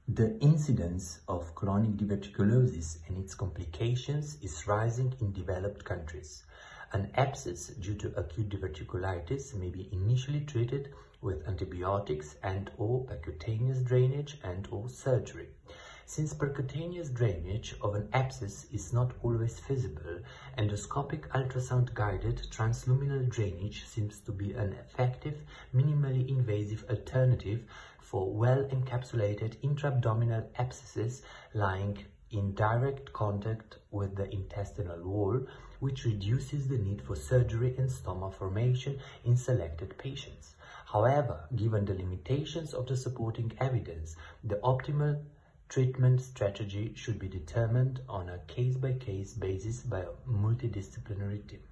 The incidence of chronic diverticulosis and its complications is rising in developed countries. An abscess due to acute diverticulitis may be initially treated with antibiotics and/or percutaneous drainage and/or surgery. Since percutaneous drainage of an abscess is not always feasible, endoscopic ultrasound-guided transluminal drainage seems to be an effective, minimally invasive alternative for well-encapsulated intra-abdominal abscesses lying in direct contact with the intestinal wall, which reduces the need for surgery and stoma formation in selected patients. However, given the limitations of the supporting evidence, the optimal treatment strategy should be determined on a case-by-case basis by a multidisciplinary team.